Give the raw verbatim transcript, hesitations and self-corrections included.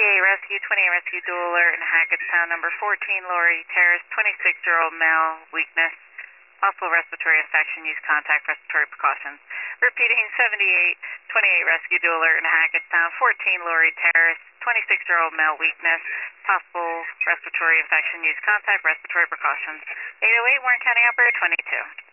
twenty-eight Rescue, twenty-eight Rescue Dual Alert in Hackettstown, number fourteen, Laurie Terrace, twenty-six-year-old male, weakness, possible respiratory infection, use contact respiratory precautions. Repeating, seventy-eight twenty-eight Rescue Dual Alert in Hackettstown, fourteen, Laurie Terrace, twenty-six-year-old male, weakness, possible respiratory infection, use contact respiratory precautions. eight oh eight, Warren County Operator twenty-two.